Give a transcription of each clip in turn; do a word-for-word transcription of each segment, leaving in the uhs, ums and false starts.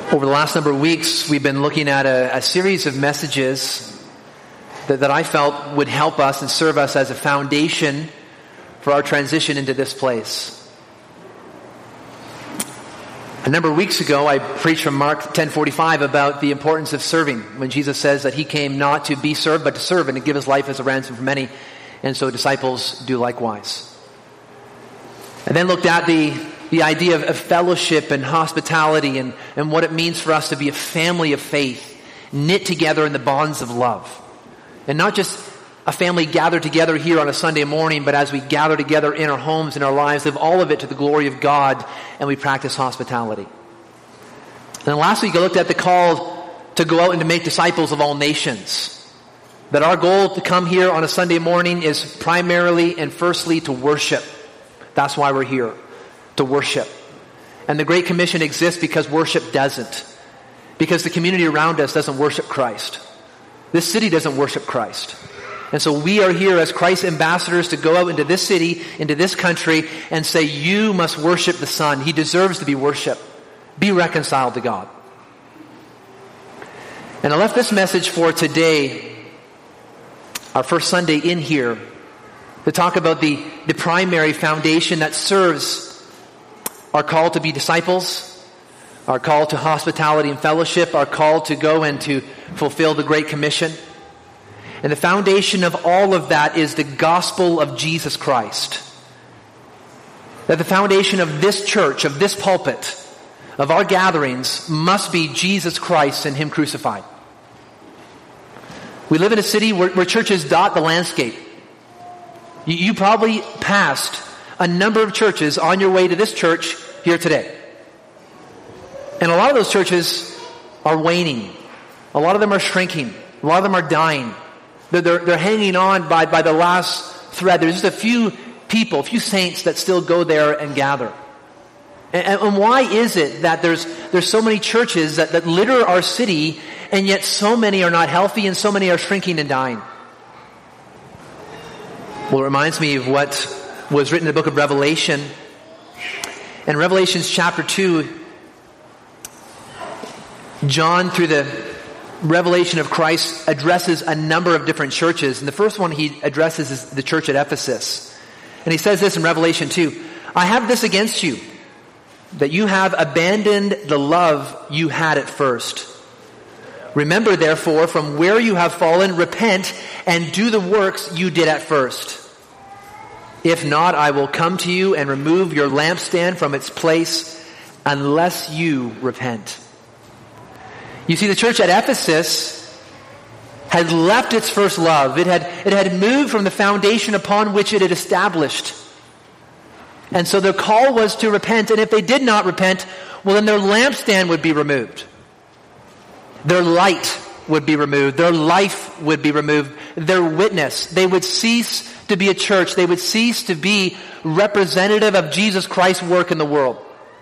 Over the last number of weeks, we've been looking at a, a series of messages that, that I felt would help us and serve us as a foundation for our transition into this place. A number of weeks ago, I preached from Mark ten forty-five about the importance of serving, when Jesus says that he came not to be served, but to serve and to give his life as a ransom for many. And so disciples do likewise. And then looked at the The idea of, of fellowship and hospitality and, and what it means for us to be a family of faith, knit together in the bonds of love. And not just a family gathered together here on a Sunday morning, but as we gather together in our homes, in our lives, live all of it to the glory of God, and we practice hospitality. And then last week I looked at the call to go out and to make disciples of all nations. That our goal to come here on a Sunday morning is primarily and firstly to worship. That's why we're here. To worship. And the Great Commission exists because worship doesn't. Because the community around us doesn't worship Christ. This city doesn't worship Christ. And so we are here as Christ's ambassadors to go out into this city, into this country, and say, you must worship the Son. He deserves to be worshiped. Be reconciled to God. And I left this message for today, our first Sunday in here, to talk about the, the primary foundation that serves our call to be disciples, our call to hospitality and fellowship, our call to go and to fulfill the Great Commission. And the foundation of all of that is the gospel of Jesus Christ. That the foundation of this church, of this pulpit, of our gatherings must be Jesus Christ and Him crucified. We live in a city where, where churches dot the landscape. You, you probably passed a number of churches on your way to this church here today. And a lot of those churches are waning. A lot of them are shrinking. A lot of them are dying. They're, they're, they're hanging on by, by the last thread. There's just a few people, a few saints that still go there and gather. And, and why is it that there's, there's so many churches that, that litter our city, and yet so many are not healthy and so many are shrinking and dying? Well, it reminds me of what was written in the book of Revelation. In Revelation chapter two, John, through the revelation of Christ, addresses a number of different churches. And the first one he addresses is the church at Ephesus. And he says this in Revelation two, I have this against you, that you have abandoned the love you had at first. Remember, therefore, from where you have fallen, repent and do the works you did at first. If not, I will come to you and remove your lampstand from its place unless you repent. You see, the church at Ephesus had left its first love. It had, it had moved from the foundation upon which it had established. And so their call was to repent. And if they did not repent, well, then their lampstand would be removed. Their light would be removed. Their life would be removed. Their witness. They would cease to be a church. They would cease to be representative of Jesus Christ's work in the world.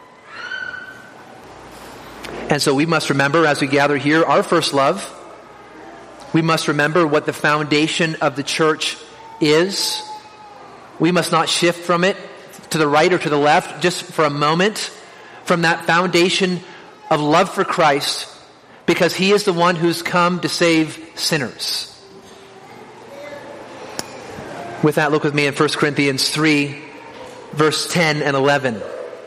And so we must remember, as we gather here, our first love. We must remember what the foundation of the church is. We must not shift from it to the right or to the left just for a moment from that foundation of love for Christ, because He is the one who's come to save sinners. With that, look with me in First Corinthians three, verse ten and eleven.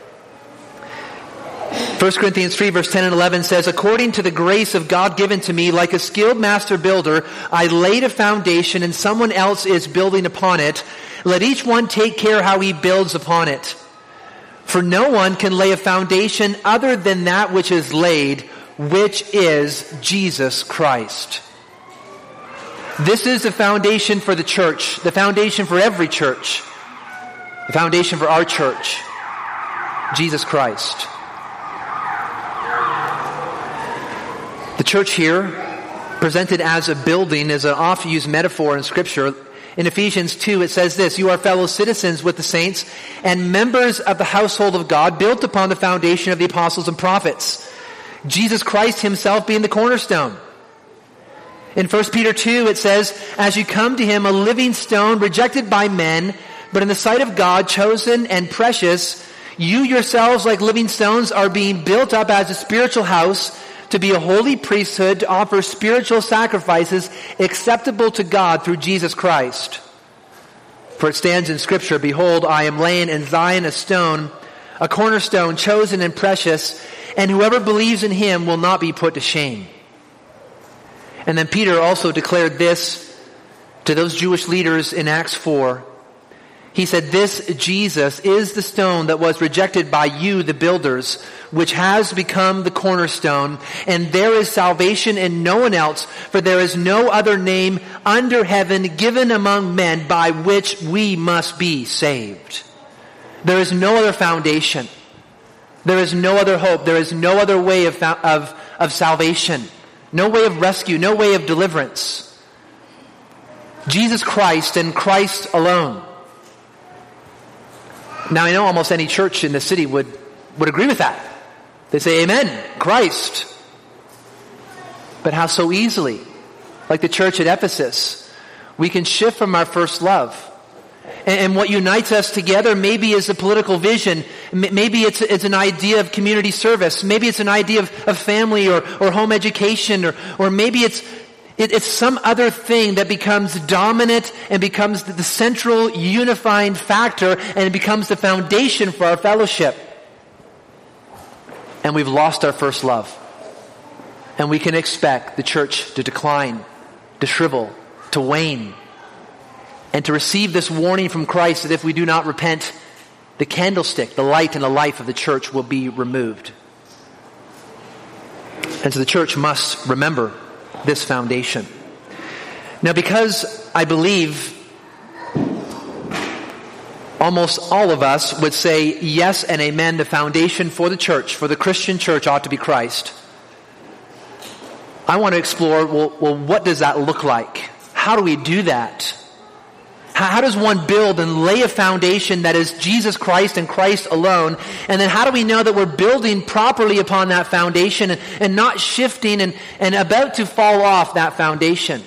First Corinthians three, verse ten and eleven says, according to the grace of God given to me, like a skilled master builder, I laid a foundation and someone else is building upon it. Let each one take care how he builds upon it. For no one can lay a foundation other than that which is laid, which is Jesus Christ. This is the foundation for the church, the foundation for every church, the foundation for our church, Jesus Christ. The church here, presented as a building, is an oft-used metaphor in Scripture. In Ephesians two, it says this, you are fellow citizens with the saints and members of the household of God, built upon the foundation of the apostles and prophets, Jesus Christ Himself being the cornerstone. In First Peter two, it says, as you come to Him, a living stone, rejected by men, but in the sight of God, chosen and precious, You yourselves, like living stones, are being built up as a spiritual house to be a holy priesthood, to offer spiritual sacrifices acceptable to God through Jesus Christ. For it stands in Scripture, behold, I am laying in Zion a stone, a cornerstone, chosen and precious, and whoever believes in him will not be put to shame. And then Peter also declared this to those Jewish leaders in Acts four. He said, this Jesus is the stone that was rejected by you, the builders, which has become the cornerstone, and there is salvation in no one else, for there is no other name under heaven given among men by which we must be saved. There is no other foundation. There is no other hope. There is no other way of, of, of salvation. No way of rescue. No way of deliverance. Jesus Christ and Christ alone. Now I know almost any church in the city would, would agree with that. They say, amen, Christ. But how so easily, like the church at Ephesus, we can shift from our first love. And, and what unites us together maybe is a political vision. Maybe it's, it's an idea of community service. Maybe it's an idea of, of family or, or home education. Or, or maybe it's It, it's some other thing that becomes dominant and becomes the, the central unifying factor, and it becomes the foundation for our fellowship. And we've lost our first love. And we can expect the church to decline, to shrivel, to wane, and to receive this warning from Christ that if we do not repent, the candlestick, the light and the life of the church will be removed. And so the church must remember this foundation. Now, because I believe almost all of us would say yes and amen, the foundation for the church, for the Christian church, ought to be Christ. I want to explore, well, well what does that look like? How do we do that? How, how does one build and lay a foundation that is Jesus Christ and Christ alone? And then how do we know that we're building properly upon that foundation and, and not shifting and, and about to fall off that foundation?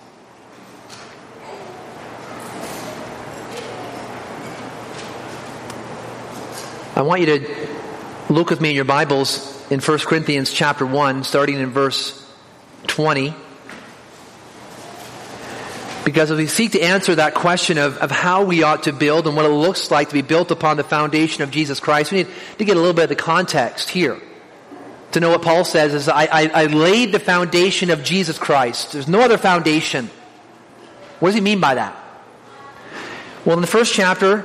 I want you to look with me in your Bibles in First Corinthians chapter one, starting in verse twenty. Because as we seek to answer that question of, of how we ought to build and what it looks like to be built upon the foundation of Jesus Christ, we need to get a little bit of the context here. To know what Paul says is, I, I, I laid the foundation of Jesus Christ. There's no other foundation. What does he mean by that? Well, in the first chapter,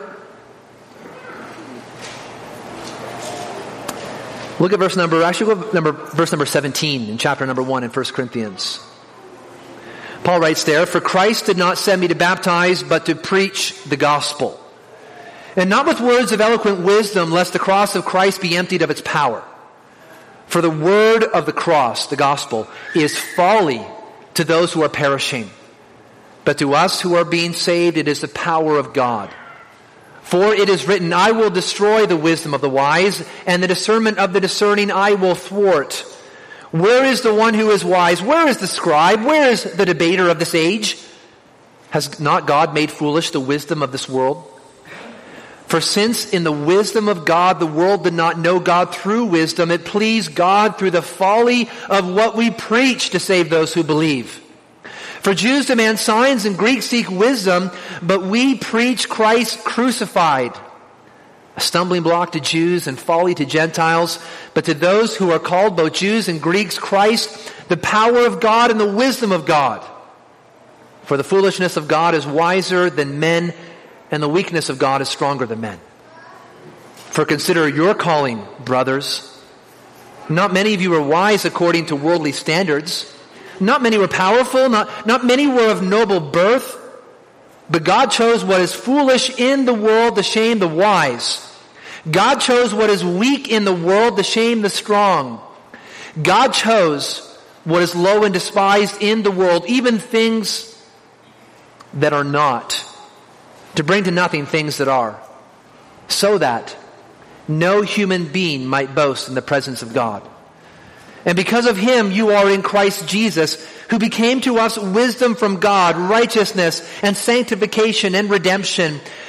look at verse number, actually go number, verse number seventeen in chapter number one in First Corinthians. Paul writes there, for Christ did not send me to baptize, but to preach the gospel. And not with words of eloquent wisdom, lest the cross of Christ be emptied of its power. For the word of the cross, the gospel, is folly to those who are perishing. But to us who are being saved, it is the power of God. For it is written, I will destroy the wisdom of the wise, and the discernment of the discerning I will thwart. Where is the one who is wise? Where is the scribe? Where is the debater of this age? Has not God made foolish the wisdom of this world? For since in the wisdom of God the world did not know God through wisdom, it pleased God through the folly of what we preach to save those who believe. For Jews demand signs and Greeks seek wisdom, but we preach Christ crucified. A stumbling block to Jews and folly to Gentiles, but to those who are called both Jews and Greeks, Christ, the power of God and the wisdom of God. For the foolishness of God is wiser than men, and the weakness of God is stronger than men. For consider your calling, brothers. Not many of you are wise according to worldly standards. Not many were powerful, not, not many were of noble birth. But God chose what is foolish in the world to shame the wise. God chose what is weak in the world to shame the strong. God chose what is low and despised in the world, even things that are not, to bring to nothing things that are, so that no human being might boast in the presence of God. And because of him you are in Christ Jesus, who became to us wisdom from God, righteousness and sanctification and redemption,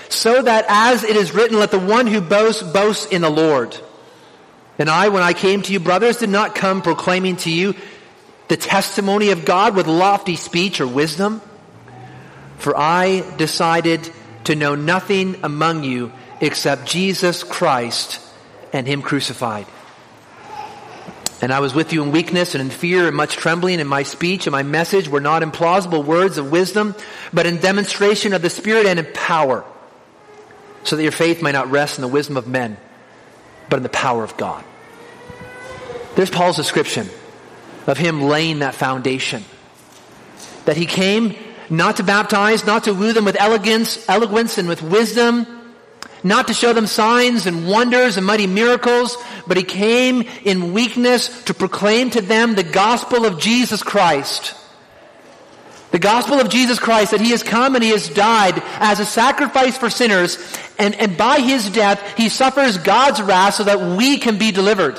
So that as it is written, let the one who boasts, boast in the Lord. And I, when I came to you, brothers, did not come proclaiming to you the testimony of God with lofty speech or wisdom. For I decided to know nothing among you except Jesus Christ and Him crucified. And I was with you in weakness and in fear and much trembling, and my speech and my message were not in plausible words of wisdom, but in demonstration of the Spirit and in power, so that your faith might not rest in the wisdom of men, but in the power of God. There's Paul's description of him laying that foundation. That he came not to baptize, not to woo them with elegance, eloquence and with wisdom, not to show them signs and wonders and mighty miracles, but he came in weakness to proclaim to them the gospel of Jesus Christ. The gospel of Jesus Christ, that He has come and He has died as a sacrifice for sinners, and, and by His death He suffers God's wrath so that we can be delivered.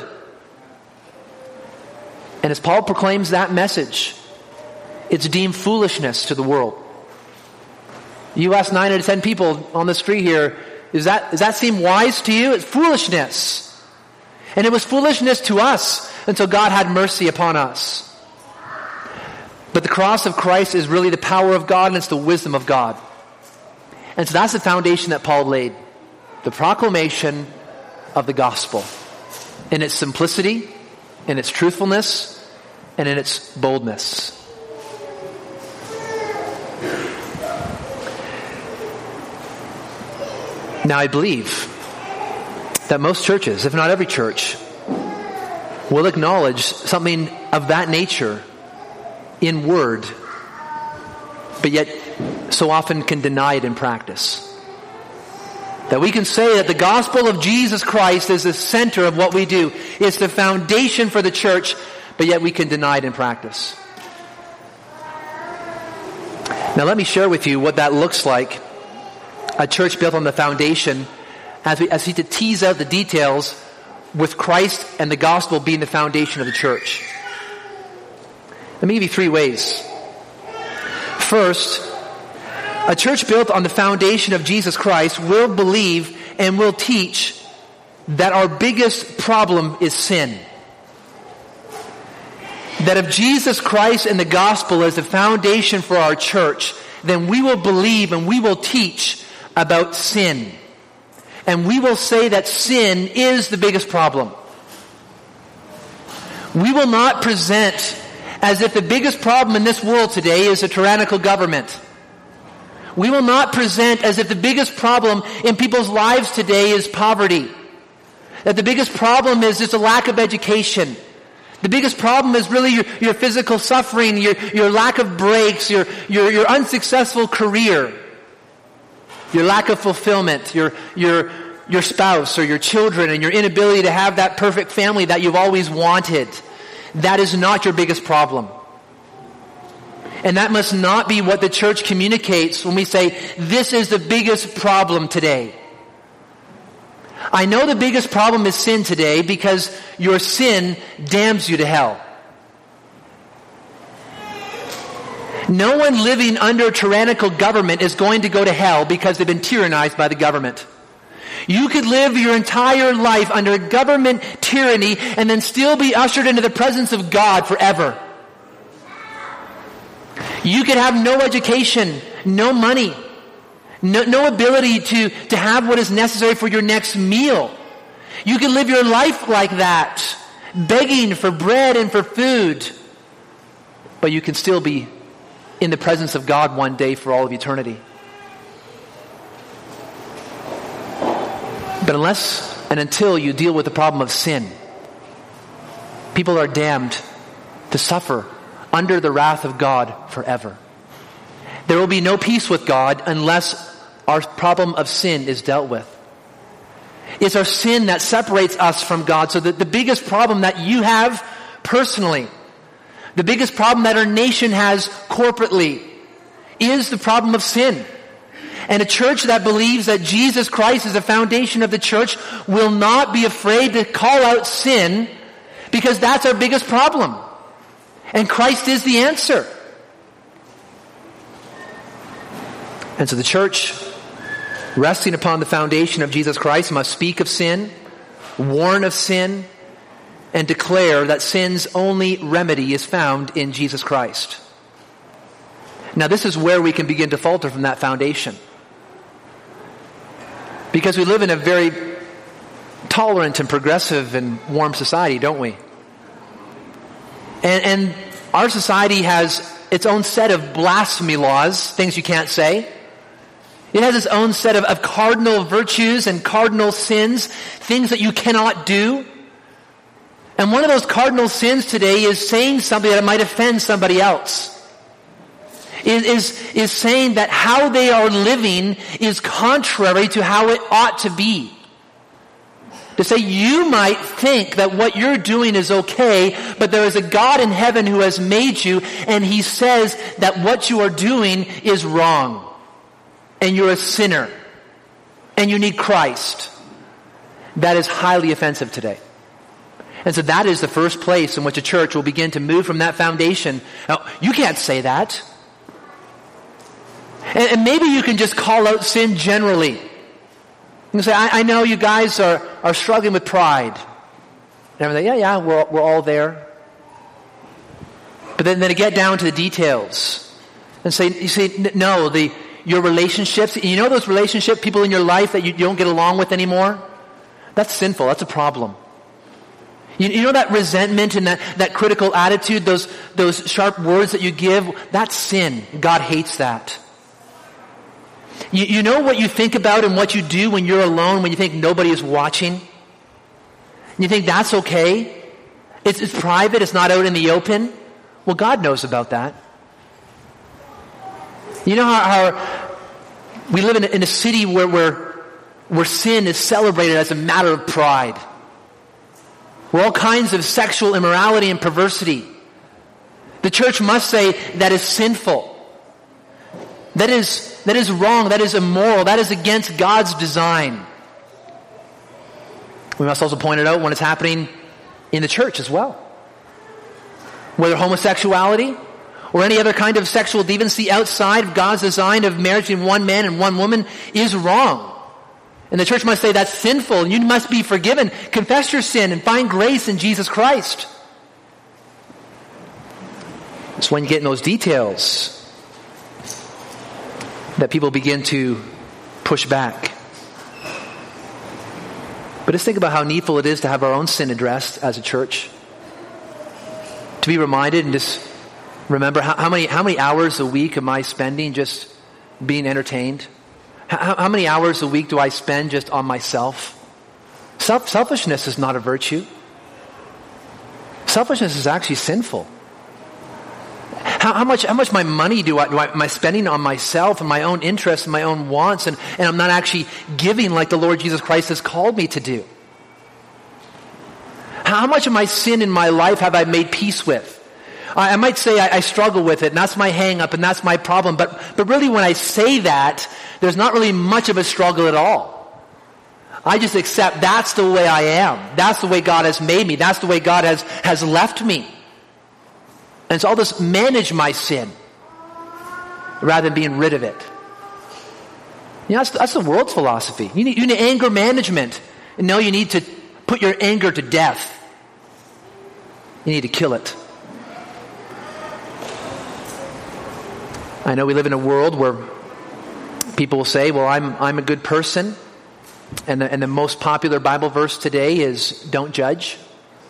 And as Paul proclaims that message, it's deemed foolishness to the world. You ask nine out of ten people on the street here, Is that, does that seem wise to you? It's foolishness. And it was foolishness to us until God had mercy upon us. But the cross of Christ is really the power of God, and it's the wisdom of God. And so that's the foundation that Paul laid. The proclamation of the gospel. In its simplicity, in its truthfulness, and in its boldness. Now I believe that most churches, if not every church, will acknowledge something of that nature in word, but yet so often can deny it in practice. That we can say that the gospel of Jesus Christ is the center of what we do. It's the foundation for the church, but yet we can deny it in practice. Now let me share with you what that looks like. A church built on the foundation, as we, as we to tease out the details with Christ and the gospel being the foundation of the church. Let me give you three ways. First, a church built on the foundation of Jesus Christ will believe and will teach that our biggest problem is sin. That if Jesus Christ and the gospel is the foundation for our church, then we will believe and we will teach about sin. And we will say that sin is the biggest problem. We will not present as if the biggest problem in this world today is a tyrannical government. We will not present as if the biggest problem in people's lives today is poverty. That the biggest problem is just a lack of education. The biggest problem is really your, your physical suffering, your, your lack of breaks, your, your, your unsuccessful career, your lack of fulfillment, your, your, your spouse or your children, and your inability to have that perfect family that you've always wanted. That is not your biggest problem. And that must not be what the church communicates when we say, this is the biggest problem today. I know the biggest problem is sin today because your sin damns you to hell. No one living under tyrannical government is going to go to hell because they've been tyrannized by the government. You could live your entire life under government tyranny and then still be ushered into the presence of God forever. You could have no education, no money, no, no ability to, to have what is necessary for your next meal. You could live your life like that, begging for bread and for food. But you can still be in the presence of God one day for all of eternity. But unless and until you deal with the problem of sin, people are damned to suffer under the wrath of God forever. There will be no peace with God unless our problem of sin is dealt with. It's our sin that separates us from God. So that the biggest problem that you have personally, the biggest problem that our nation has corporately, is the problem of sin. And a church that believes that Jesus Christ is the foundation of the church will not be afraid to call out sin, because that's our biggest problem. And Christ is the answer. And so the church resting upon the foundation of Jesus Christ, must speak of sin, warn of sin, and declare that sin's only remedy is found in Jesus Christ. Now, this is where we can begin to falter from that foundation. Because we live in a very tolerant and progressive and warm society, don't we? And, and our society has its own set of blasphemy laws, things you can't say. It has its own set of, of cardinal virtues and cardinal sins, things that you cannot do. And one of those cardinal sins today is saying something that might offend somebody else. Is, is, is saying that how they are living is contrary to how it ought to be. To say you might think that what you're doing is okay, but there is a God in heaven who has made you, and he says that what you are doing is wrong. And you're a sinner. And you need Christ. That is highly offensive today. And so that is the first place in which a church will begin to move from that foundation. Now, you can't say that. And, and maybe you can just call out sin generally. You can say, I, I know you guys are, are struggling with pride. And everything. Yeah, yeah, we're, we're all there. But then, then to get down to the details. And say, you say, no, the your relationships, you know those relationship people in your life that you, you don't get along with anymore? That's sinful. That's a problem. You, you know that resentment and that, that critical attitude, those, those sharp words that you give, that's sin. God hates that. You, you know what you think about and what you do when you're alone, when you think nobody is watching? And you think that's okay? It's, it's private, it's not out in the open? Well, God knows about that. You know how, how we live in a, in a city where, where, where sin is celebrated as a matter of pride. Where all kinds of sexual immorality and perversity. The church must say that is sinful. That is, that is wrong. That is immoral. That is against God's design. We must also point it out when it's happening in the church as well. Whether homosexuality or any other kind of sexual deviancy outside of God's design of marriage in one man and one woman is wrong. And the church must say that's sinful and you must be forgiven. Confess your sin and find grace in Jesus Christ. It's when you get in those details that people begin to push back. But just think about how needful it is to have our own sin addressed as a church. To be reminded and just remember how, how many how many hours a week am I spending just being entertained? How, how many hours a week do I spend just on myself? Self, selfishness is not a virtue. Selfishness is actually sinful. How, how much how much my money do I, do I am I spending on myself and my own interests and my own wants, and, and I'm not actually giving like the Lord Jesus Christ has called me to do? How much of my sin in my life have I made peace with? I, I might say I, I struggle with it, and that's my hang up, and that's my problem, but but really when I say that, there's not really much of a struggle at all. I just accept that's the way I am. That's the way God has made me. That's the way God has, has left me. And so I'll just manage my sin rather than being rid of it. You know, that's, that's the world's philosophy. You need, you need anger management. And no, you need to put your anger to death. You need to kill it. I know we live in a world where people will say, well, I'm, I'm a good person. And the, and the most popular Bible verse today is, don't judge.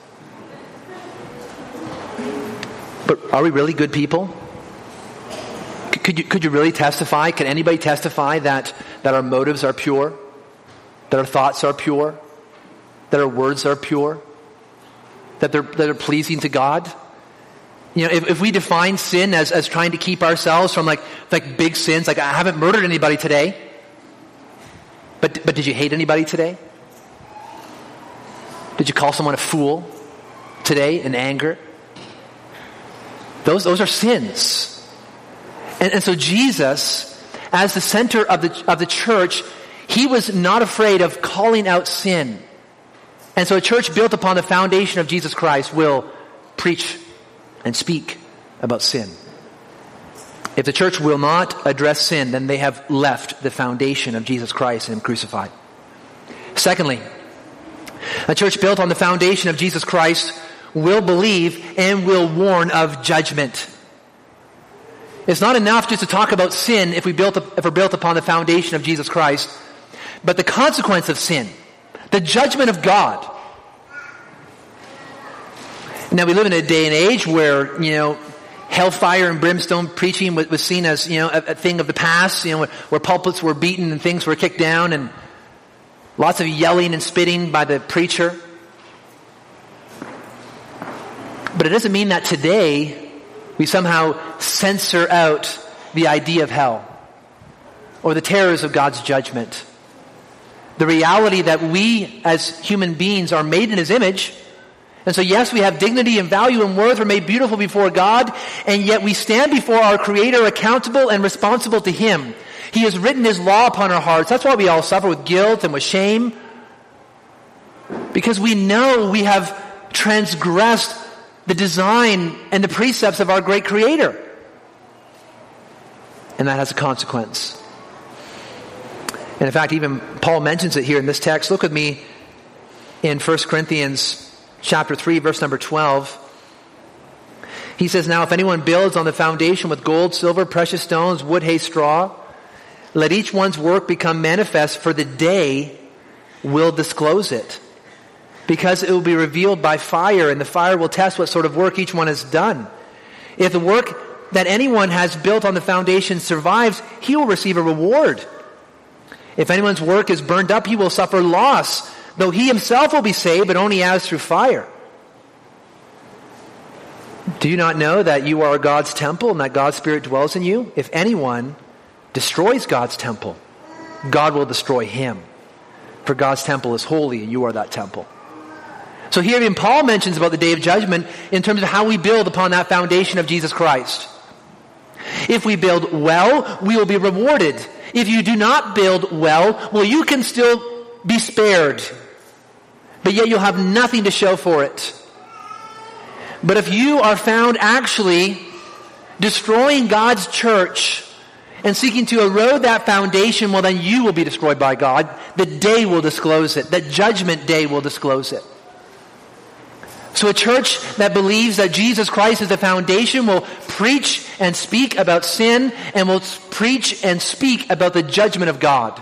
But are we really good people? Could you, could you really testify? Can anybody testify that, that our motives are pure? That our thoughts are pure? That our words are pure? That they're, that are pleasing to God? You know, if, if we define sin as, as trying to keep ourselves from like, like big sins, like I haven't murdered anybody today. But, but did you hate anybody today? Did you call someone a fool today in anger? Those, those are sins. And, and so Jesus, as the center of the, of the church, he was not afraid of calling out sin. And so a church built upon the foundation of Jesus Christ will preach and speak about sin. If the church will not address sin, then they have left the foundation of Jesus Christ and Him crucified. Secondly, a church built on the foundation of Jesus Christ will believe and will warn of judgment. It's not enough just to talk about sin if, we built, if we're built upon the foundation of Jesus Christ, but the consequence of sin, the judgment of God. Now, we live in a day and age where, you know, hellfire and brimstone preaching was, was seen as, you know, a, a thing of the past, you know, where, where pulpits were beaten and things were kicked down and lots of yelling and spitting by the preacher. But it doesn't mean that today we somehow censor out the idea of hell or the terrors of God's judgment. The reality that we as human beings are made in His image. And so yes, we have dignity and value and worth. We're made beautiful before God. And yet we stand before our Creator accountable and responsible to Him. He has written His law upon our hearts. That's why we all suffer with guilt and with shame. Because we know we have transgressed the design and the precepts of our great Creator. And that has a consequence. And in fact, even Paul mentions it here in this text. Look with me in First Corinthians chapter three, verse number twelve. He says, "Now if anyone builds on the foundation with gold, silver, precious stones, wood, hay, straw, let each one's work become manifest, for the day will disclose it. Because it will be revealed by fire, and the fire will test what sort of work each one has done. If the work that anyone has built on the foundation survives, he will receive a reward. If anyone's work is burned up, he will suffer loss, though he himself will be saved, but only as through fire. Do you not know that you are God's temple and that God's Spirit dwells in you? If anyone destroys God's temple, God will destroy him. For God's temple is holy, and you are that temple." So here even Paul mentions about the day of judgment in terms of how we build upon that foundation of Jesus Christ. If we build well, we will be rewarded. If you do not build well, well, you can still be spared, but yet you'll have nothing to show for it. But if you are found actually destroying God's church and seeking to erode that foundation, well, then you will be destroyed by God. The day will disclose it. The judgment day will disclose it. So a church that believes that Jesus Christ is the foundation will preach and speak about sin, and will preach and speak about the judgment of God.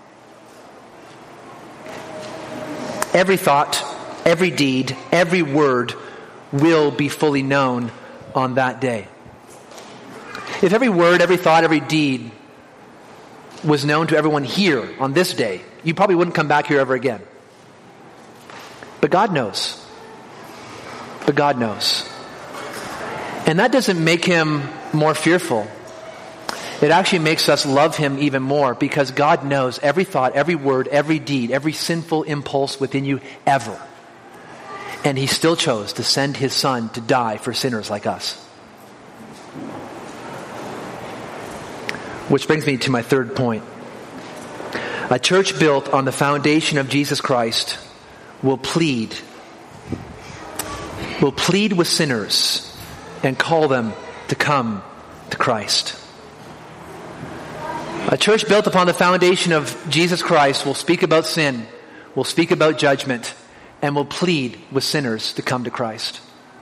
Every thought, every deed, every word will be fully known on that day. If every word, every thought, every deed was known to everyone here on this day, you probably wouldn't come back here ever again. But God knows. But God knows. And that doesn't make Him more fearful. It actually makes us love Him even more, because God knows every thought, every word, every deed, every sinful impulse within you ever. And He still chose to send His Son to die for sinners like us. Which brings me to my third point. A church built on the foundation of Jesus Christ will plead will plead with sinners and call them to come to Christ. A church built upon the foundation of Jesus Christ will speak about sin, will speak about judgment, and will plead with sinners to come to Christ.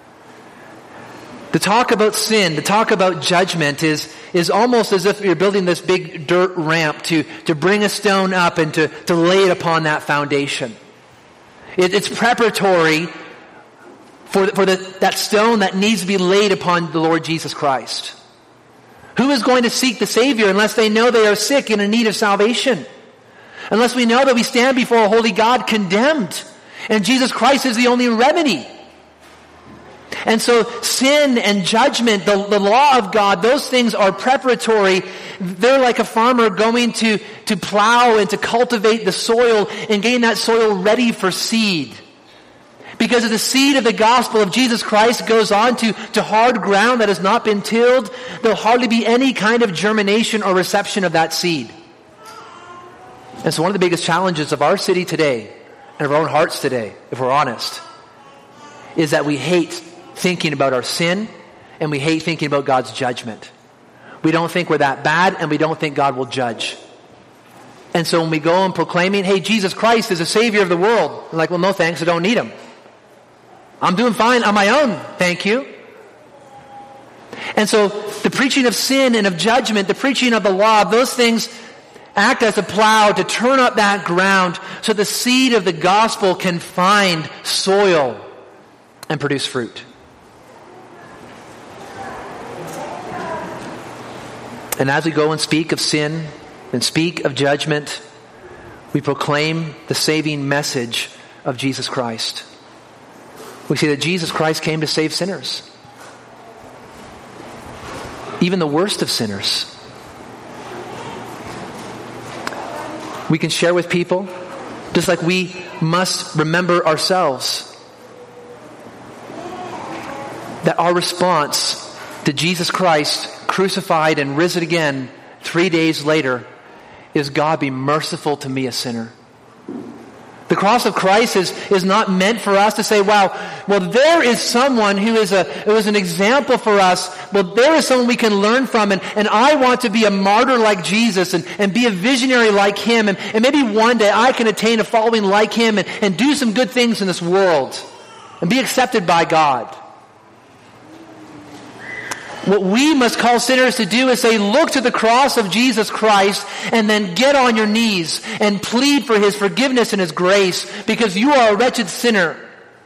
To talk about sin, to talk about judgment is, is almost as if you're building this big dirt ramp to, to bring a stone up and to, to lay it upon that foundation. It, it's preparatory for, for the, that stone that needs to be laid upon the Lord Jesus Christ. Who is going to seek the Savior unless they know they are sick and in need of salvation? Unless we know that we stand before a holy God condemned, and Jesus Christ is the only remedy. And so sin and judgment, the, the law of God, those things are preparatory. They're like a farmer going to, to plow and to cultivate the soil and getting that soil ready for seed. Because if the seed of the gospel of Jesus Christ goes on to, to hard ground that has not been tilled, there'll hardly be any kind of germination or reception of that seed. And so one of the biggest challenges of our city today, and of our own hearts today, if we're honest, is that we hate thinking about our sin, and we hate thinking about God's judgment. We don't think we're that bad, and we don't think God will judge. And so when we go and proclaiming, hey, Jesus Christ is the Savior of the world, we're like, well, no thanks, I don't need Him. I'm doing fine on my own, thank you. And so the preaching of sin and of judgment, the preaching of the law, those things act as a plow to turn up that ground so the seed of the gospel can find soil and produce fruit. And as we go and speak of sin and speak of judgment, we proclaim the saving message of Jesus Christ. We see that Jesus Christ came to save sinners. Even the worst of sinners. We can share with people, just like we must remember ourselves, that our response to Jesus Christ crucified and risen again three days later is, God, be merciful to me, a sinner. The cross of Christ is, is not meant for us to say, wow, well, there is someone who is a who is an example for us. Well, there is someone we can learn from, and, and I want to be a martyr like Jesus and, and be a visionary like Him, and, and maybe one day I can attain a following like Him and, and do some good things in this world and be accepted by God. What we must call sinners to do is say, look to the cross of Jesus Christ and then get on your knees and plead for His forgiveness and His grace, because you are a wretched sinner.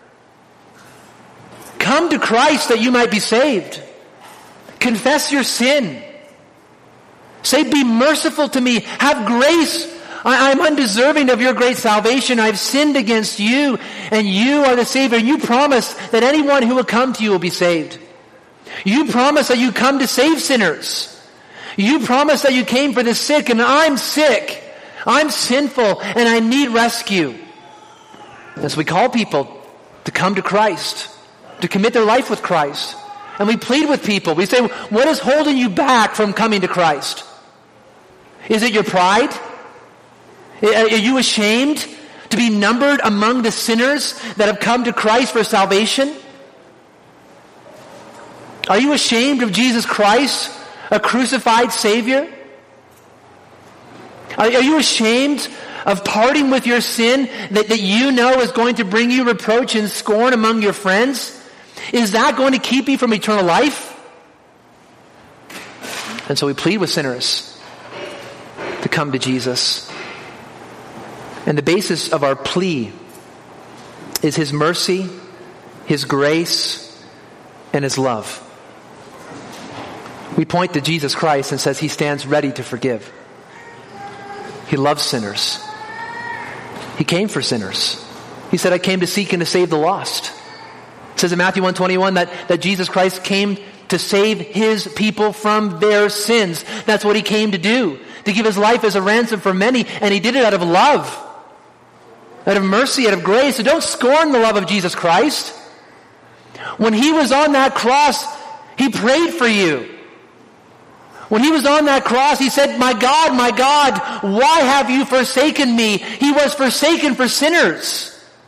Come to Christ that you might be saved. Confess your sin. Say, be merciful to me. Have grace. I, I'm undeserving of your great salvation. I've sinned against you, and you are the Savior. You promise that anyone who will come to you will be saved. You promise that you come to save sinners. You promise that you came for the sick, and I'm sick. I'm sinful, and I need rescue. And so we call people to come to Christ, to commit their life with Christ. And we plead with people. We say, what is holding you back from coming to Christ? Is it your pride? Are you ashamed to be numbered among the sinners that have come to Christ for salvation? Are you ashamed of Jesus Christ, a crucified Savior? Are, are you ashamed of parting with your sin that, that you know is going to bring you reproach and scorn among your friends? Is that going to keep you from eternal life? And so we plead with sinners to come to Jesus. And the basis of our plea is His mercy, His grace, and His love. We point to Jesus Christ and says He stands ready to forgive. He loves sinners. He came for sinners. He said, I came to seek and to save the lost. It says in Matthew one twenty-one that, that Jesus Christ came to save His people from their sins. That's what He came to do. To give His life as a ransom for many. And He did it out of love. Out of mercy, out of grace. So don't scorn the love of Jesus Christ. When He was on that cross, He prayed for you. When He was on that cross, He said, my God, my God, why have you forsaken me? He was forsaken for sinners.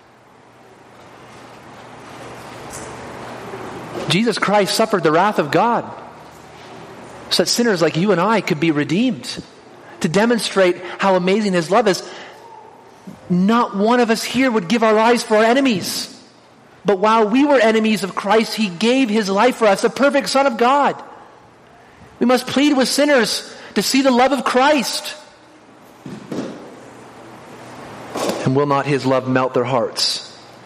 Jesus Christ suffered the wrath of God so that sinners like you and I could be redeemed. To demonstrate how amazing His love is. Not one of us here would give our lives for our enemies. But while we were enemies of Christ, He gave His life for us, the perfect Son of God. We must plead with sinners to see the love of Christ. And will not His love melt their hearts?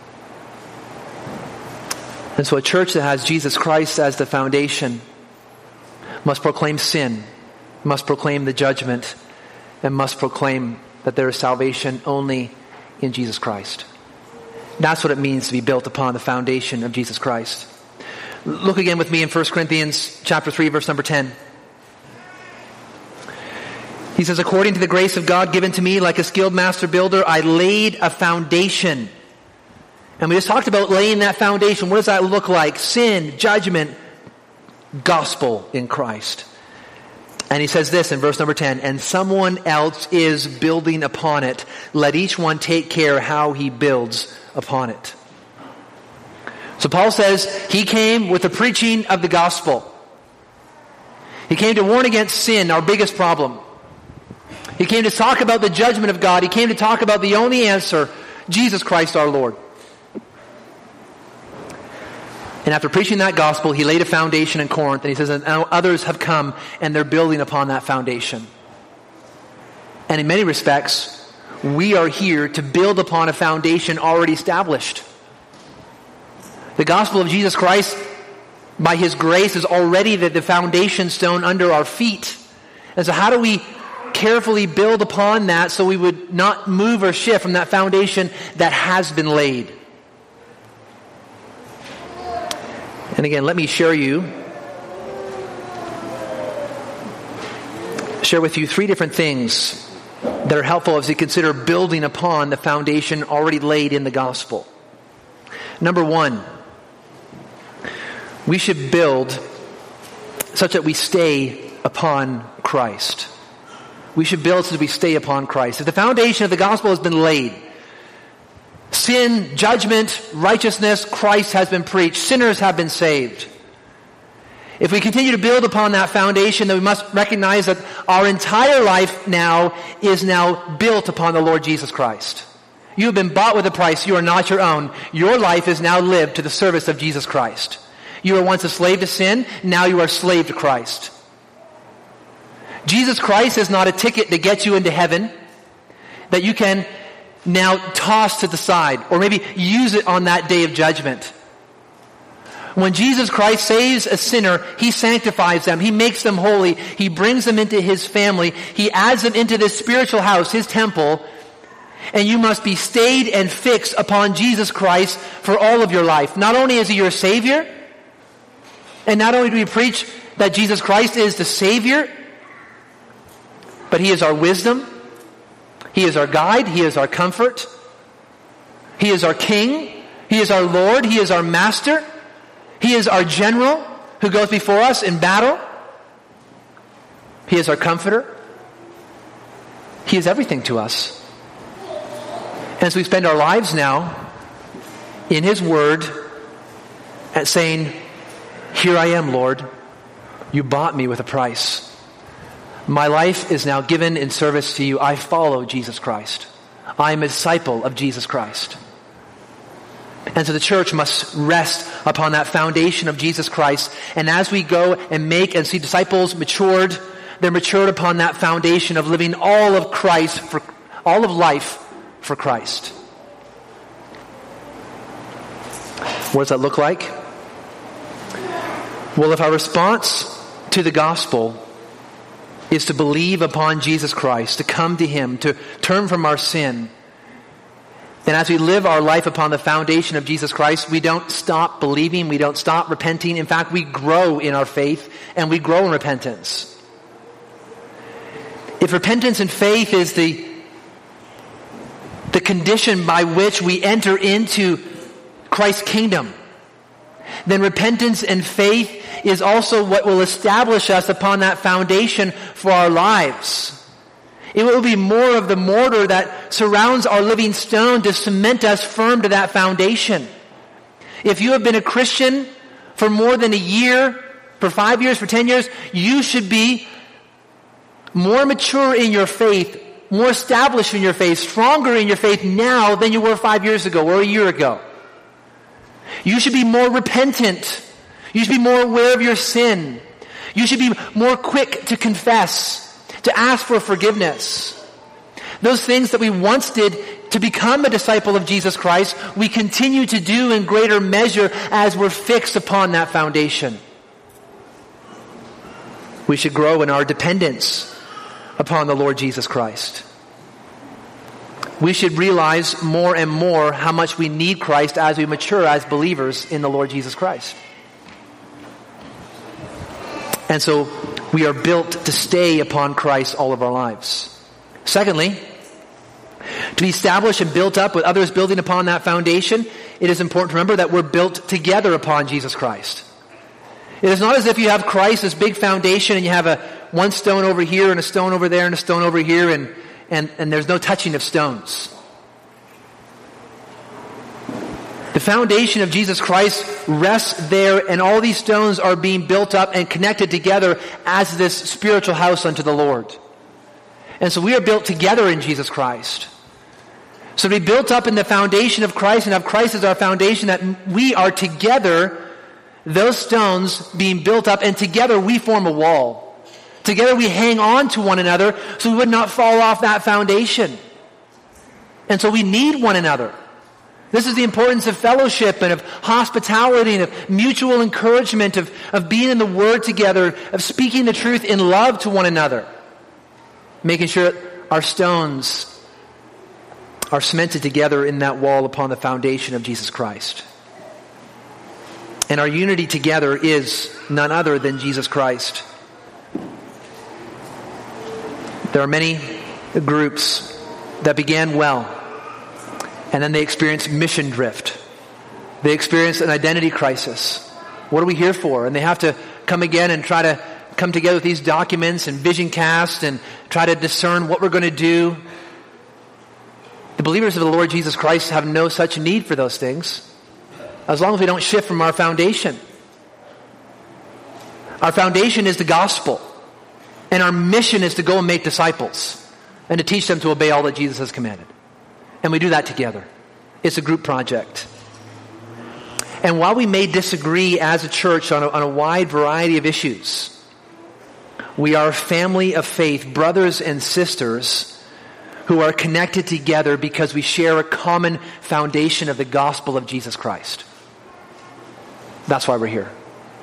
And so a church that has Jesus Christ as the foundation must proclaim sin, must proclaim the judgment, and must proclaim that there is salvation only in Jesus Christ. That's what it means to be built upon the foundation of Jesus Christ. Look again with me in First Corinthians chapter three, verse number ten. He says, according to the grace of God given to me, like a skilled master builder, I laid a foundation. And we just talked about laying that foundation. What does that look like? Sin, judgment, gospel in Christ. And he says this in verse number ten, and someone else is building upon it. Let each one take care how he builds upon it. So Paul says he came with the preaching of the gospel. He came to warn against sin, our biggest problem. He came to talk about the judgment of God. He came to talk about the only answer, Jesus Christ our Lord. And after preaching that gospel, he laid a foundation in Corinth, and he says, and now others have come, and they're building upon that foundation. And in many respects, we are here to build upon a foundation already established. The gospel of Jesus Christ, by his grace, is already the, the foundation stone under our feet. And so how do we carefully build upon that so we would not move or shift from that foundation that has been laid? And again, let me share you, share with you three different things that are helpful as you consider building upon the foundation already laid in the gospel. Number one, we should build such that we stay upon Christ. We should build so that we stay upon Christ. If the foundation of the gospel has been laid, sin, judgment, righteousness, Christ has been preached, sinners have been saved. If we continue to build upon that foundation, then we must recognize that our entire life now is now built upon the Lord Jesus Christ. You have been bought with a price. You are not your own. Your life is now lived to the service of Jesus Christ. You were once a slave to sin. Now you are a slave to Christ. Jesus Christ is not a ticket to get you into heaven that you can now toss to the side or maybe use it on that day of judgment. When Jesus Christ saves a sinner, he sanctifies them. He makes them holy. He brings them into his family. He adds them into this spiritual house, his temple. And you must be stayed and fixed upon Jesus Christ for all of your life. Not only is he your Savior, and not only do we preach that Jesus Christ is the Savior, but he is our wisdom. He is our guide. He is our comfort. He is our King. He is our Lord. He is our Master. He is our general who goes before us in battle. He is our comforter. He is everything to us. And as we spend our lives now in his word at saying, here I am, Lord. You bought me with a price. My life is now given in service to you. I follow Jesus Christ. I am a disciple of Jesus Christ. And so the church must rest upon that foundation of Jesus Christ. And as we go and make and see disciples matured, they're matured upon that foundation of living all of Christ, for all of life for Christ. What does that look like? Well, if our response to the gospel is to believe upon Jesus Christ, to come to him, to turn from our sin, then as we live our life upon the foundation of Jesus Christ, we don't stop believing, we don't stop repenting. In fact, we grow in our faith and we grow in repentance. If repentance and faith is the, the condition by which we enter into Christ's kingdom, then repentance and faith is also what will establish us upon that foundation for our lives. It will be more of the mortar that surrounds our living stone to cement us firm to that foundation. If you have been a Christian for more than a year, for five years, for ten years, you should be more mature in your faith, more established in your faith, stronger in your faith now than you were five years ago or a year ago. You should be more repentant. You should be more aware of your sin. You should be more quick to confess, to ask for forgiveness. Those things that we once did to become a disciple of Jesus Christ, we continue to do in greater measure as we're fixed upon that foundation. We should grow in our dependence upon the Lord Jesus Christ. We should realize more and more how much we need Christ as we mature as believers in the Lord Jesus Christ. And so we are built to stay upon Christ all of our lives. Secondly, to be established and built up with others building upon that foundation, it is important to remember that we're built together upon Jesus Christ. It is not as if you have Christ, this big foundation, and you have a one stone over here and a stone over there and a stone over here, and, and, and there's no touching of stones. The The foundation of Jesus Christ rests there, and all these stones are being built up and connected together as this spiritual house unto the Lord. And so we are built together in Jesus Christ. So to be built up in the foundation of Christ and have Christ as our foundation, that we are together, those stones being built up, and together we form a wall. Together we hang on to one another so we would not fall off that foundation. And so we need one another. This is the importance of fellowship and of hospitality and of mutual encouragement, of, of being in the Word together, of speaking the truth in love to one another. Making sure that our stones are cemented together in that wall upon the foundation of Jesus Christ. And our unity together is none other than Jesus Christ. There are many groups that began well, and then they experience mission drift. They experience an identity crisis. What are we here for? And they have to come again and try to come together with these documents and vision cast and try to discern what we're going to do. The believers of the Lord Jesus Christ have no such need for those things, as long as we don't shift from our foundation. Our foundation is the gospel, and our mission is to go and make disciples and to teach them to obey all that Jesus has commanded. And we do that together. It's a group project. And while we may disagree as a church on a, on a wide variety of issues, we are a family of faith, brothers and sisters, who are connected together because we share a common foundation of the gospel of Jesus Christ. That's why we're here.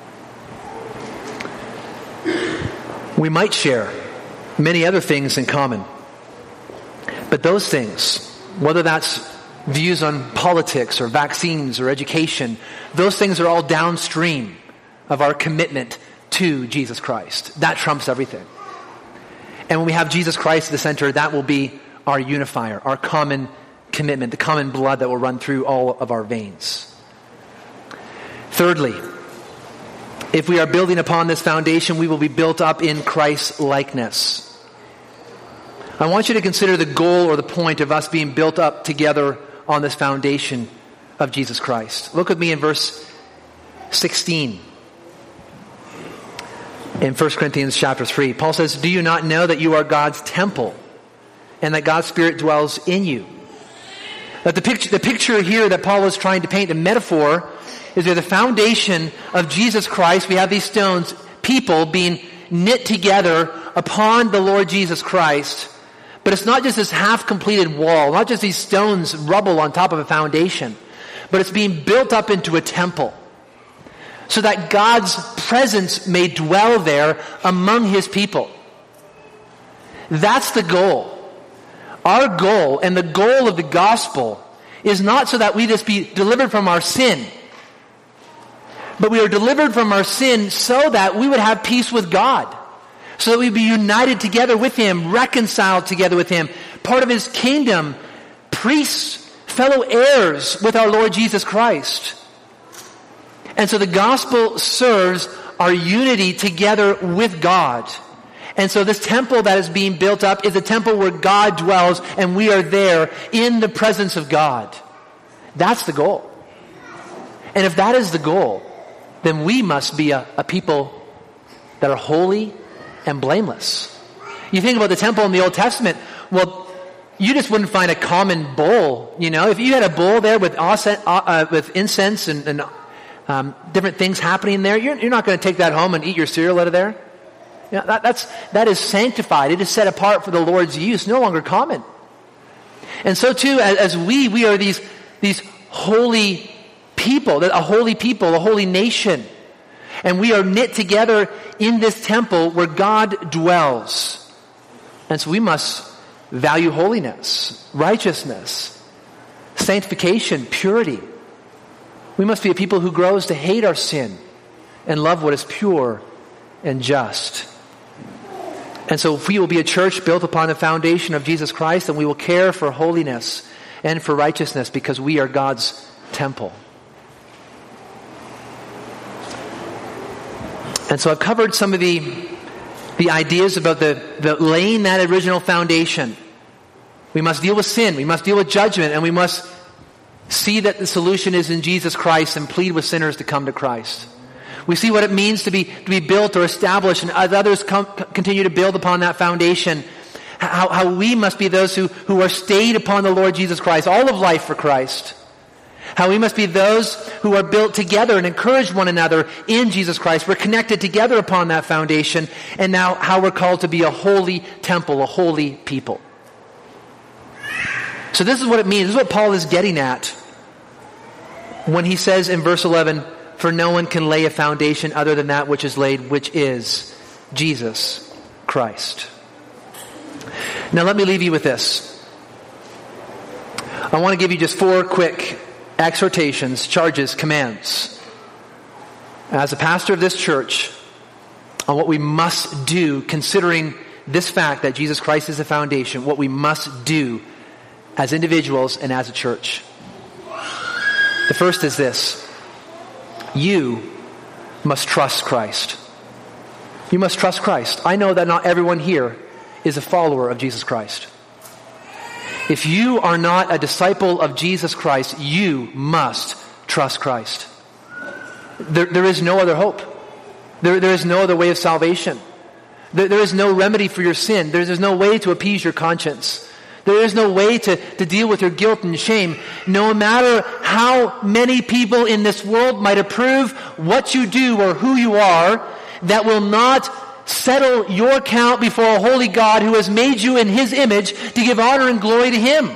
We might share many other things in common, but those things, whether that's views on politics or vaccines or education, those things are all downstream of our commitment to Jesus Christ. That trumps everything. And when we have Jesus Christ at the center, that will be our unifier, our common commitment, the common blood that will run through all of our veins. Thirdly, if we are building upon this foundation, we will be built up in Christ's likeness. I want you to consider the goal or the point of us being built up together on this foundation of Jesus Christ. Look with me in verse sixteen. In First Corinthians chapter three, Paul says, "Do you not know that you are God's temple and that God's Spirit dwells in you?" That the picture, the picture here that Paul is trying to paint, the metaphor, is that the foundation of Jesus Christ, we have these stones, people being knit together upon the Lord Jesus Christ. But it's not just this half-completed wall, not just these stones, rubble on top of a foundation, but it's being built up into a temple so that God's presence may dwell there among His people. That's the goal. Our goal and the goal of the gospel is not so that we just be delivered from our sin, but we are delivered from our sin so that we would have peace with God. So that we'd be united together with Him, reconciled together with Him, part of His kingdom, priests, fellow heirs with our Lord Jesus Christ. And so the gospel serves our unity together with God. And so this temple that is being built up is a temple where God dwells, and we are there in the presence of God. That's the goal. And if that is the goal, then we must be a, a people that are holy and blameless. You think about the temple in the Old Testament, well, you just wouldn't find a common bowl, you know. If you had a bowl there with, uh, with incense and, and um, different things happening there, you're, you're not going to take that home and eat your cereal out of there. You know, that, that's, that is sanctified. It is set apart for the Lord's use, no longer common. And so too, as, as we, we are these, these holy people, a holy people, a holy nation. And we are knit together in this temple where God dwells. And so we must value holiness, righteousness, sanctification, purity. We must be a people who grows to hate our sin and love what is pure and just. And so if we will be a church built upon the foundation of Jesus Christ, then we will care for holiness and for righteousness because we are God's temple. And so I've covered some of the, the ideas about the, the laying that original foundation. We must deal with sin, we must deal with judgment, and we must see that the solution is in Jesus Christ and plead with sinners to come to Christ. We see what it means to be, to be built or established, and as others come, continue to build upon that foundation, how, how we must be those who, who are stayed upon the Lord Jesus Christ, all of life for Christ. How we must be those who are built together and encourage one another in Jesus Christ. We're connected together upon that foundation. And now how we're called to be a holy temple, a holy people. So this is what it means. This is what Paul is getting at when he says in verse eleven, for no one can lay a foundation other than that which is laid, which is Jesus Christ. Now let me leave you with this. I want to give you just four quick exhortations, charges, commands, as a pastor of this church, on what we must do, considering this fact that Jesus Christ is the foundation, what we must do as individuals and as a church. The first is this: you must trust Christ. You must trust Christ. I know that not everyone here is a follower of Jesus Christ. If you are not a disciple of Jesus Christ, you must trust Christ. There, there is no other hope. There, there is no other way of salvation. There, there is no remedy for your sin. There, there's no way to appease your conscience. There is no way to, to deal with your guilt and shame. No matter how many people in this world might approve what you do or who you are, that will not settle your account before a holy God who has made you in His image to give honor and glory to Him.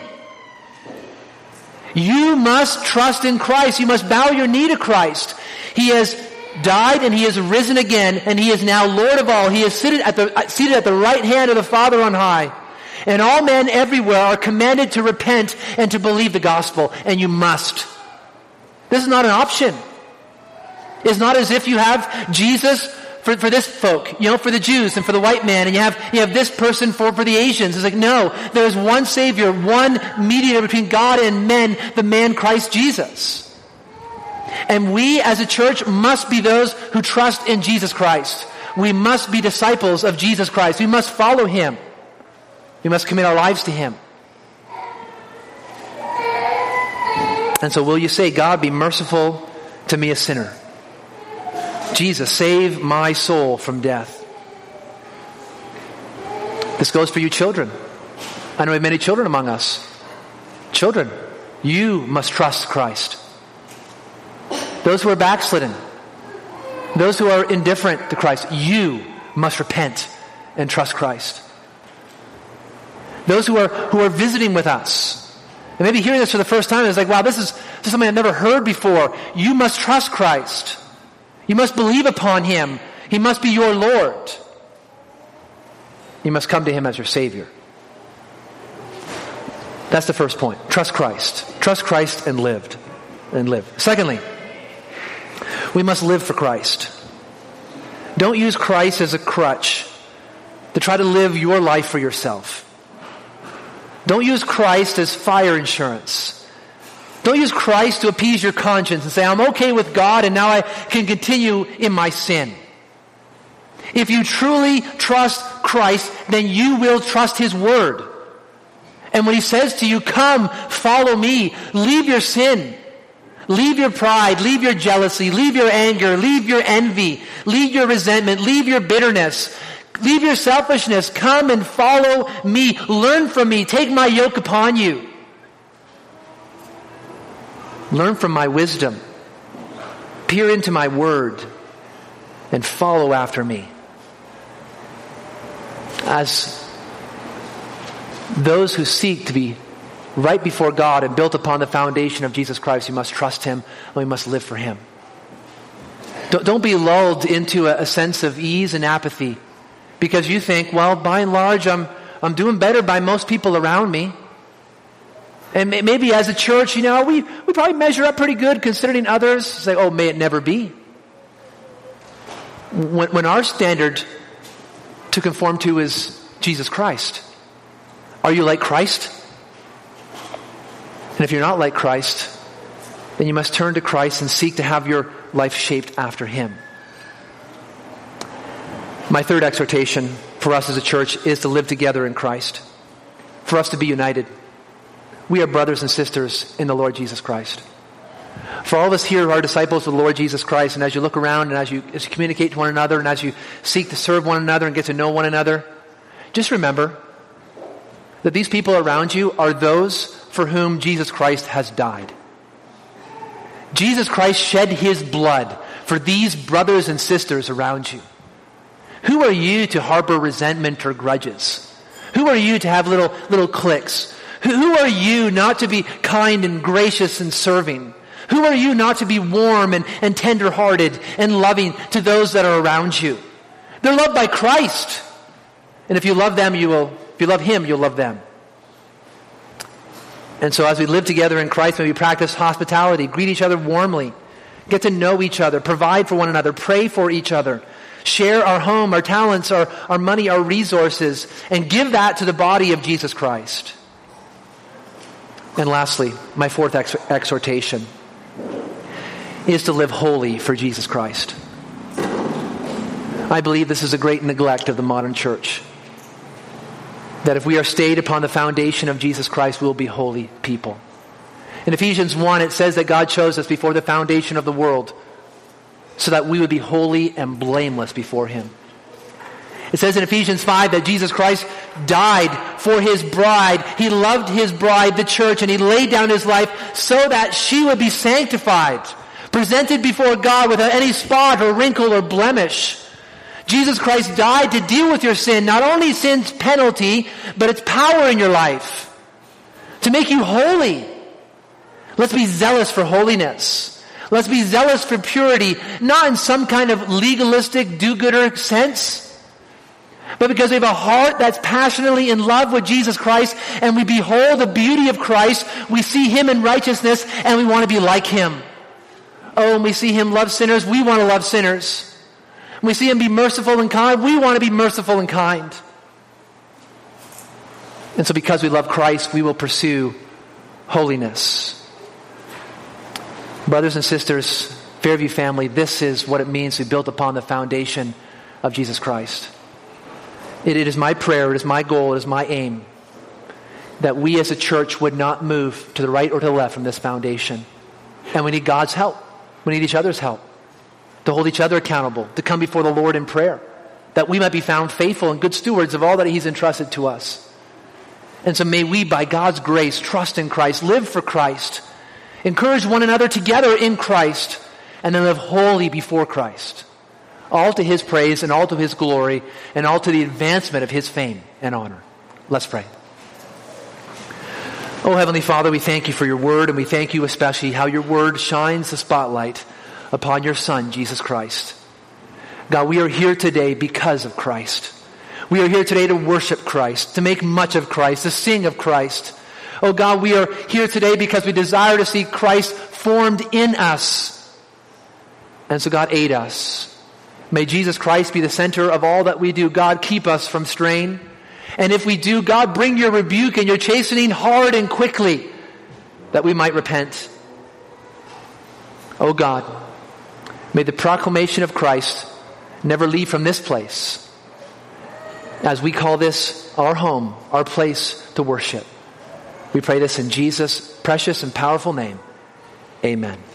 You must trust in Christ. You must bow your knee to Christ. He has died and He has risen again, and He is now Lord of all. He is seated at the, seated at the right hand of the Father on high. And all men everywhere are commanded to repent and to believe the gospel. And you must. This is not an option. It's not as if you have Jesus for, for this folk, you know, for the Jews and for the white man, and you have you have this person for, for the Asians. It's like, no, there is one Savior, one mediator between God and men, the man Christ Jesus. And we as a church must be those who trust in Jesus Christ. We must be disciples of Jesus Christ. We must follow Him. We must commit our lives to Him. And so will you say, God, be merciful to me, a sinner? Jesus, save my soul from death. This goes for you children. I know we have many children among us. Children, you must trust Christ. Those who are backslidden, those who are indifferent to Christ, you must repent and trust Christ. Those who are who are visiting with us, and maybe hearing this for the first time, it's like, wow, this is, this is something I've never heard before. You must trust Christ. You must believe upon Him. He must be your Lord. You must come to Him as your Savior. That's the first point. Trust Christ. Trust Christ and lived. And live. Secondly, we must live for Christ. Don't use Christ as a crutch to try to live your life for yourself. Don't use Christ as fire insurance. Don't use Christ to appease your conscience and say, I'm okay with God and now I can continue in my sin. If you truly trust Christ, then you will trust His Word. And when He says to you, come, follow me, leave your sin, leave your pride, leave your jealousy, leave your anger, leave your envy, leave your resentment, leave your bitterness, leave your selfishness, come and follow me, learn from me, take my yoke upon you. Learn from my wisdom, peer into my word, and follow after me. As those who seek to be right before God and built upon the foundation of Jesus Christ, we must trust Him and we must live for Him. Don't, don't be lulled into a, a sense of ease and apathy because you think, well, by and large, I'm, I'm doing better by most people around me. And maybe as a church, you know, we, we probably measure up pretty good considering others. Say, oh, may it never be. When, when our standard to conform to is Jesus Christ, are you like Christ? And if you're not like Christ, then you must turn to Christ and seek to have your life shaped after Him. My third exhortation for us as a church is to live together in Christ, for us to be united. We are brothers and sisters in the Lord Jesus Christ. For all of us here who are disciples of the Lord Jesus Christ, and as you look around and as you, as you communicate to one another and as you seek to serve one another and get to know one another, just remember that these people around you are those for whom Jesus Christ has died. Jesus Christ shed his blood for these brothers and sisters around you. Who are you to harbor resentment or grudges? Who are you to have little, little cliques? Who, who are you not to be kind and gracious and serving? Who are you not to be warm and, and tender-hearted and loving to those that are around you? They're loved by Christ. And if you love them, you will, if you love him, you'll love them. And so as we live together in Christ, may we practice hospitality, greet each other warmly, get to know each other, provide for one another, pray for each other, share our home, our talents, our, our money, our resources, and give that to the body of Jesus Christ. And lastly, my fourth ex- exhortation is to live holy for Jesus Christ. I believe this is a great neglect of the modern church. That if we are stayed upon the foundation of Jesus Christ, we will be holy people. In Ephesians one, it says that God chose us before the foundation of the world so that we would be holy and blameless before him. It says in Ephesians five that Jesus Christ died for his bride. He loved his bride, the church, and he laid down his life so that she would be sanctified, presented before God without any spot or wrinkle or blemish. Jesus Christ died to deal with your sin, not only sin's penalty, but its power in your life, to make you holy. Let's be zealous for holiness. Let's be zealous for purity, not in some kind of legalistic do-gooder sense, but because we have a heart that's passionately in love with Jesus Christ, and we behold the beauty of Christ, we see him in righteousness, and we want to be like him. Oh, and we see him love sinners, we want to love sinners. When we see him be merciful and kind, we want to be merciful and kind. And so because we love Christ, we will pursue holiness. Brothers and sisters, Fairview family, this is what it means to be built upon the foundation of Jesus Christ. It, it is my prayer, it is my goal, it is my aim that we as a church would not move to the right or to the left from this foundation. And we need God's help. We need each other's help to hold each other accountable, to come before the Lord in prayer, that we might be found faithful and good stewards of all that he's entrusted to us. And so may we, by God's grace, trust in Christ, live for Christ, encourage one another together in Christ, and then live holy before Christ. All to his praise and all to his glory and all to the advancement of his fame and honor. Let's pray. Oh, Heavenly Father, we thank you for your word, and we thank you especially how your word shines the spotlight upon your Son, Jesus Christ. God, we are here today because of Christ. We are here today to worship Christ, to make much of Christ, to sing of Christ. Oh God, we are here today because we desire to see Christ formed in us. And so God, aid us. May Jesus Christ be the center of all that we do. God, keep us from strain. And if we do, God, bring your rebuke and your chastening hard and quickly, that we might repent. Oh God, may the proclamation of Christ never leave from this place, as we call this our home, our place to worship. We pray this in Jesus' precious and powerful name. Amen.